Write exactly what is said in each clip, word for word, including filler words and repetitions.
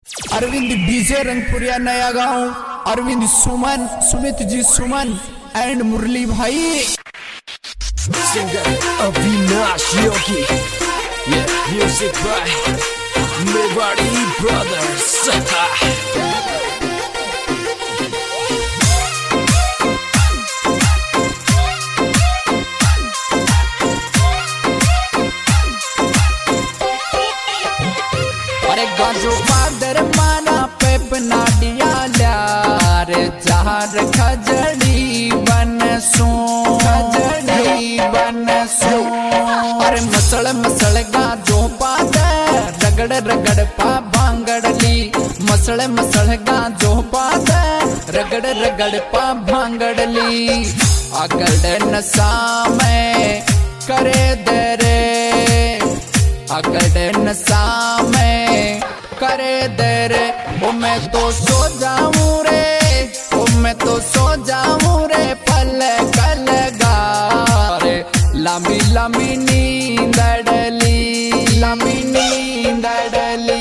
Arvind DJ Rangpuriya Naya Gaon, Arvind Suman, Sumit ji Suman and Murli भाई। Singer Avinash Yogi, music by Mewari brothers. गाजो पादर माना पे बनाडिया लार जहार खजड़ी बनसो, खजड़ी बनसो। अरे मसल मसल गाजो पादर रगड़ रगड़ पा भांगड़ली, मसल मसल गाजो पादर रगड़ रगड़ पा भांगड़ली। अगड़ नशा में करे दरे, अगड़ नशा में करे दे रे। ओ मैं तो सो जाऊं रे, ओ मैं तो सो जाऊं रे पल कल गारे। लंबी लंबी नींद डली, लंबी नींद डली।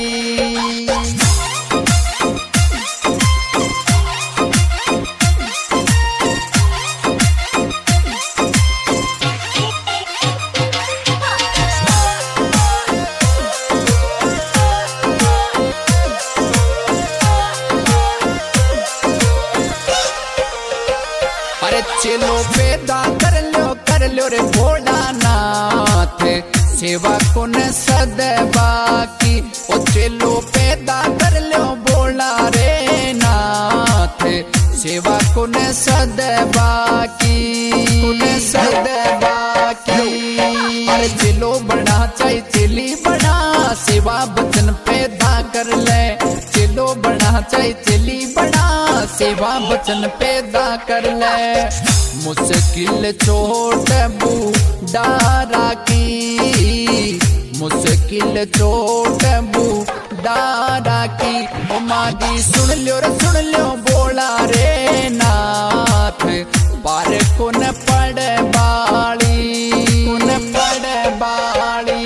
चलो पैदा कर लो कर लो रे भोलानाथ, सेवा कौन सदबा की। ओ चलो पैदा कर लो बोला रे नाथ, सेवा कौन सदबा की, कौन सदबा की। अरे चलो बना चाहे चली बना, सेवा बचन पैदा कर ले। चलो बना चाहे चली बना, सेवा बचन पैदा कर ले। मुश्किल चोट बूढ़ा की, मुश्किल चोट बूढ़ा की। ओ मादी सुन लो रे सुन लो बोला रे नाथ, पार कौन पड़ बाड़ी, कौन पड़ बाड़ी।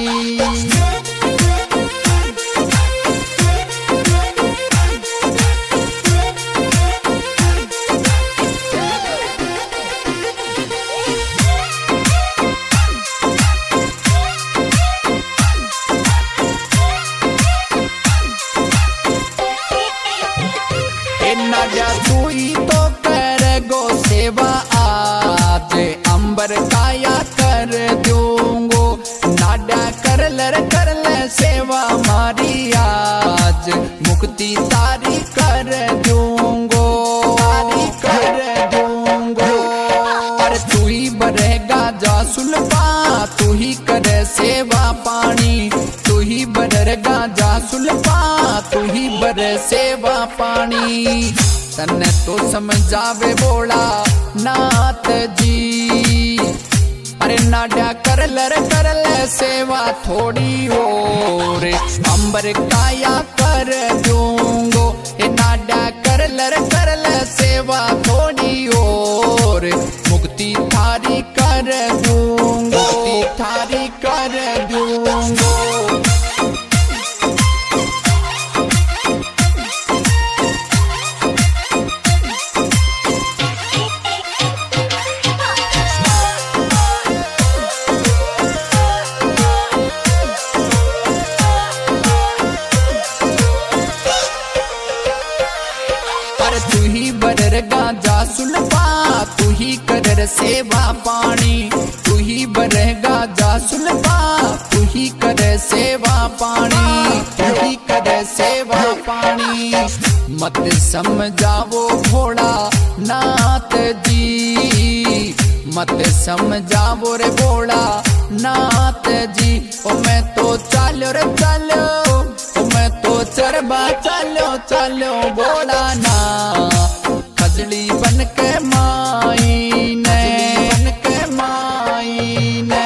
तू ही तो कर गो सेवा आज, अंबर काया कर दूंगो। नाडा कर लर कर ले सेवा मारी आज, मुक्ति तारी कर दूंगो, तारी कर दूंगो। अरे तू ही बरेगा जा सुलभा, तू ही करे सेवा पानी। तू ही बरेगा जा सुलभा, तू ही बरे सेवा पानी। तन्ने तो समझावे बोला नाथ जी। अरे नाड्या कर लर कर ले सेवा थोड़ी और, अंबर काया कर दूंगो। ए नाड्या कर लर कर ले सेवा थोड़ी और, मुक्ति थारी कर दूंगो, मुक्ति थारी कर दूंगो। तू ही बरर गाजा सुलभा, तू ही करर सेवा पानी। तू ही बरर गाजा सुलभा, तू ही करे सेवा पानी, तू ही करे सेवा पानी। मत समझावो भोला नाथ जी, मत समझावो रे भोला नाथ जी। ओ मैं तो चलो रे चलो, ओ मैं तो चरबा चलो चलो बोला ना। खजड़ी बन के माई ने, बन के माई ने।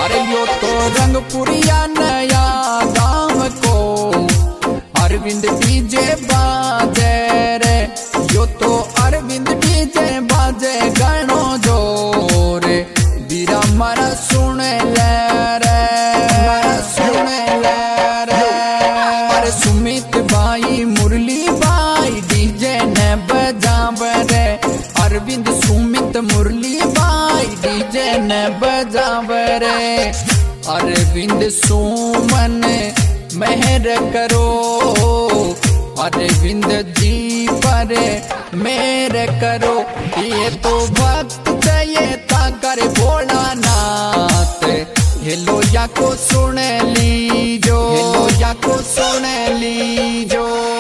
अरे यो तो रंगपुरिया नया गांव को अरविंद डीजे बाजे रे, यो तो अरविंद डीजे बाजे गणो जोरे, बीरा मारा सुन ले रे, मारा सुन ले रे। अरे सुमित भाई मुरली भाई डीजे ने बजावे रे, अरविंद सुमित मुरली भाई डीजे ने बजावे रे। अरविंद सुमन मेहर करो, अरविंद जी पर मेहर करो, ये तो भक्त चाहिए ताकर भोलानाथ। हेलो या को सुन लीजो, हेलो या को सुन लीजो।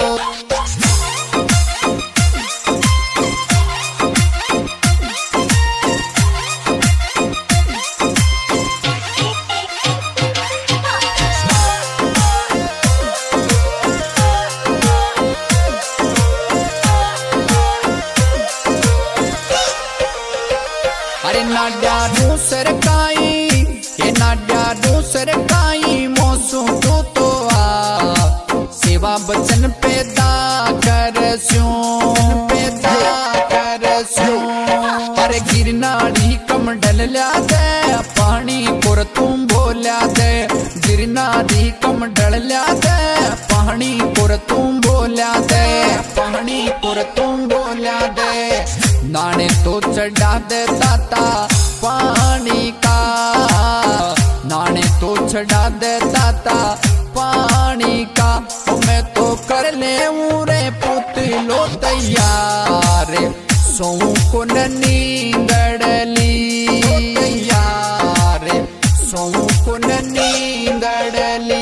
अरे नाड्या दूसर काई, ये नाड्या दूसर काई मौसू तो तो आ, सेवा बचन पैदा कर स्यूं, पैदा कर स्यूं। अरे गिरनारी कम डल ल्या दे, पानी पुर तुम बोल्या दे, गिरनारी कम डल ल्या दे, पानी पुर तुम बोल्या दे, पानी पुर तुम बोल्या दे। नाने तो चढ़ा दे ताता पानी का, नाने तो चढ़ा दे ताता पानी का। मैं तो कर ले रे पुतलो तैयार, सौ को नींदड़ली तैयार, सौ को नींदड़ली।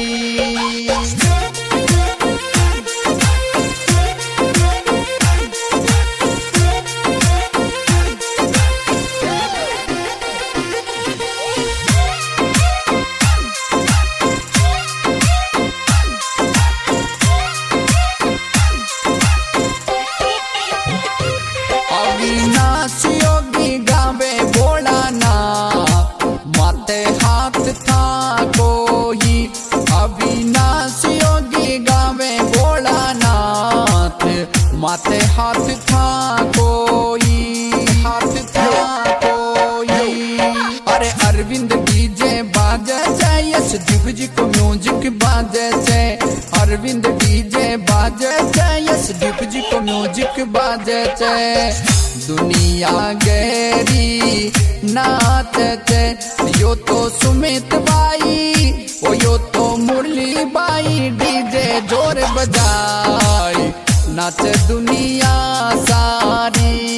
अविनाश योगी गावे भोलाना, माथे हाथ था कोई, अविनाश योगी गावे भोलानाथ, माथे हाथ था कोई, हाथ था कोई। अरे अरविंद डीजे बाजे छै, यशदीप जी को म्यूजिक बाजे छै, अरविंद डीजे बाजे छै, यशदीप जी को म्यूजिक बाजे छै। दुनिया गहरी नाच छै, यो तो सुमित भाई, ओ यो तो मुरली भाई डीजे जोर बजाई, नाच दुनिया सारी।